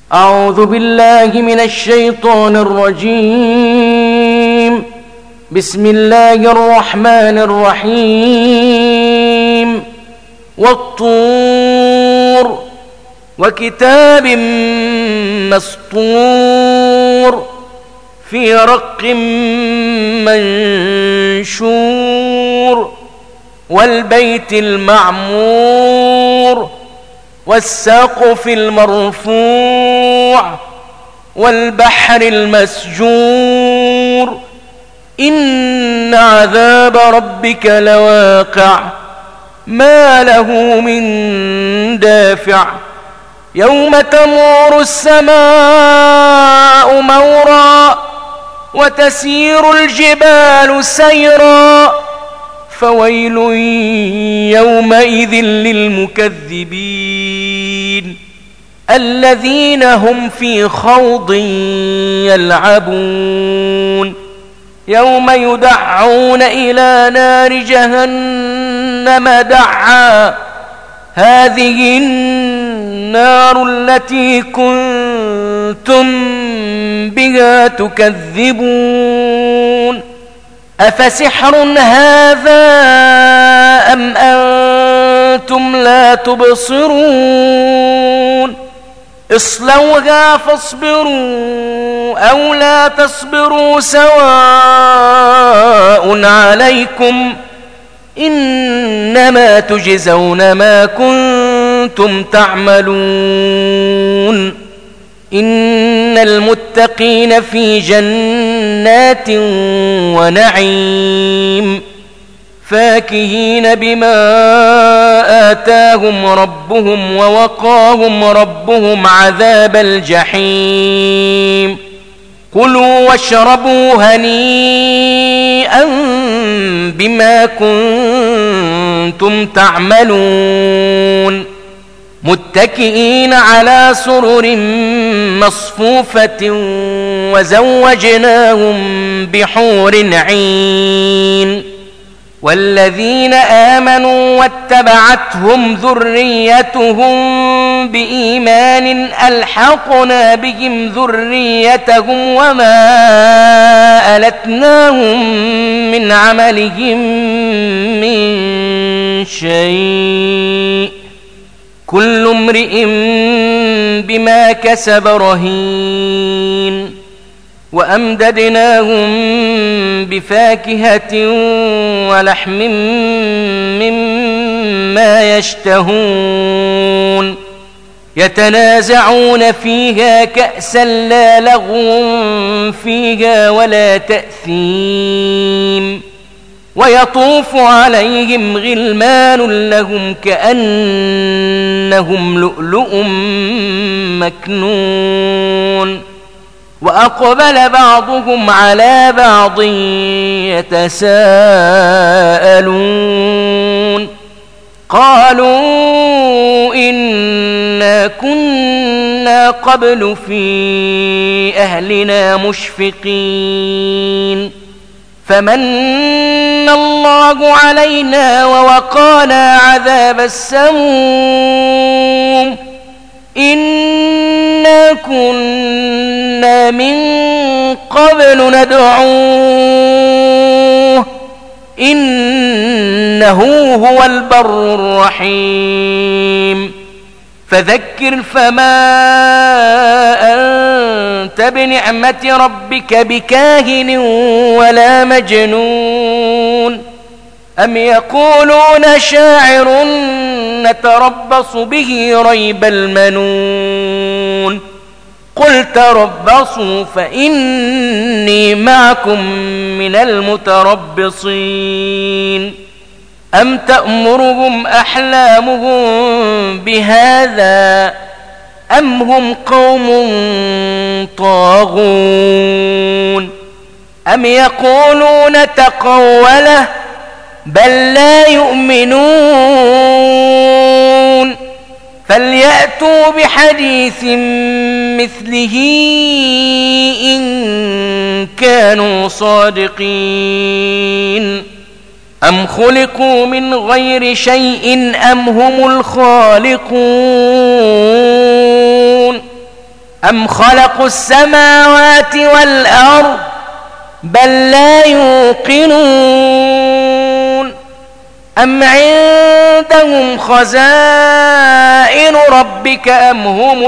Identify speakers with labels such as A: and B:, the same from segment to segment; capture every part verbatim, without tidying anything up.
A: أعوذ بالله من الشيطان الرجيم. بسم الله الرحمن الرحيم. والطور وكتاب مسطور في رق منشور والبيت المعمور والسقف المرفوع والبحر المسجور إن عذاب ربك لواقع ما له من دافع يوم تمور السماء مورا وتسير الجبال سيرا فويل يومئذ للمكذبين الذين هم في خوض يلعبون يوم يدعون إلى نار جهنم دعا هذه النار التي كنتم بها تكذبون أفسحر هذا أم أنتم لا تبصرون اصلوها فاصبروا أو لا تصبروا سواء عليكم إنما تجزون ما كنتم تعملون إن المتقين في جنات ونعيم فاكهين بما آتاهم ربهم ووقاهم ربهم عذاب الجحيم كلوا واشربوا هنيئا بما كنتم تعملون متكئين على سرر مصفوفة وزوجناهم بحور عين والذين آمنوا واتبعتهم ذريتهم بإيمان ألحقنا بهم ذريتهم وما ألتناهم من عملهم من شيء كل امرئ بما كسب رهين وأمددناهم بفاكهة ولحم مما يشتهون يتنازعون فيها كأسا لا لغو فيها ولا تأثيم ويطوف عليهم غلمان لهم كأنهم لؤلؤ مكنون وأقبل بعضهم على بعض يتساءلون قالوا إنا كنا قبل في أهلنا مشفقين فمن الله علينا ووقانا عذاب السموم إنا كنا من قبل ندعوه إنه هو البر الرحيم فذكر فما أنت بنعمة ربك بكاهن ولا مجنون أم يقولون شاعر نتربص به ريب المنون قل تربصوا فإني معكم من المتربصين أم تأمرهم أحلامهم بهذا أم هم قوم طاغون أم يقولون تقوله بل لا يؤمنون فليأتوا بحديث مثله إن كانوا صادقين أم خلقوا من غير شيء أم هم الخالقون أم خلقوا السماوات والأرض بل لا يوقنون أم عندهم خزائن ربك أم هم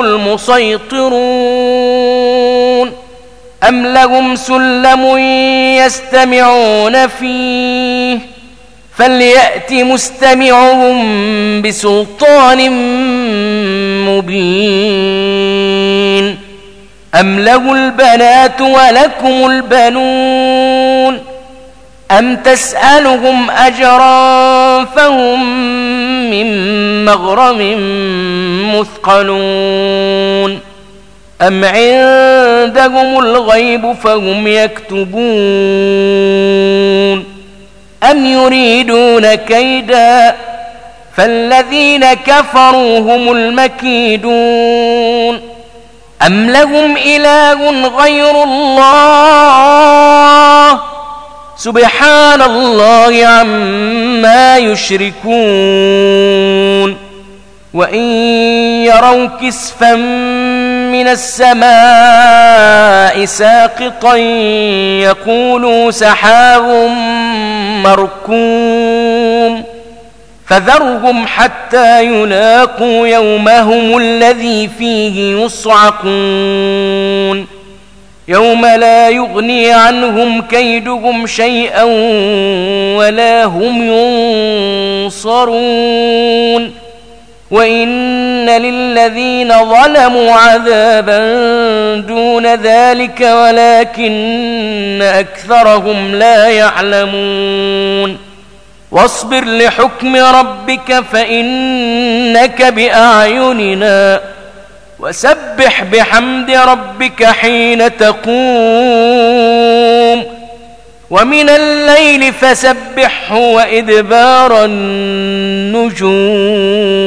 A: المسيطرون أم لهم سلم يستمعون فيه فليأت مستمعهم بسلطان مبين أم له البنات ولكم البنون أم تسألهم أجرا فهم من مغرم مثقلون أم عندهم الغيب فهم يكتبون أم يريدون كيدا فالذين كفروا هم المكيدون أم لهم إله غير الله سبحان الله عما يشركون وإن يروا كسفا من السماء ساقطا يقولوا سحاب مركوم فذرهم حتى يلاقوا يومهم الذي فيه يصعقون يوم لا يغني عنهم كيدهم شيئا ولا هم ينصرون وإن للذين ظلموا عذابا دون ذلك ولكن أكثرهم لا يعلمون واصبر لحكم ربك فإنك بأعيننا وسبح بحمد ربك حين تقوم ومن الليل فسبحه وإدبار النجوم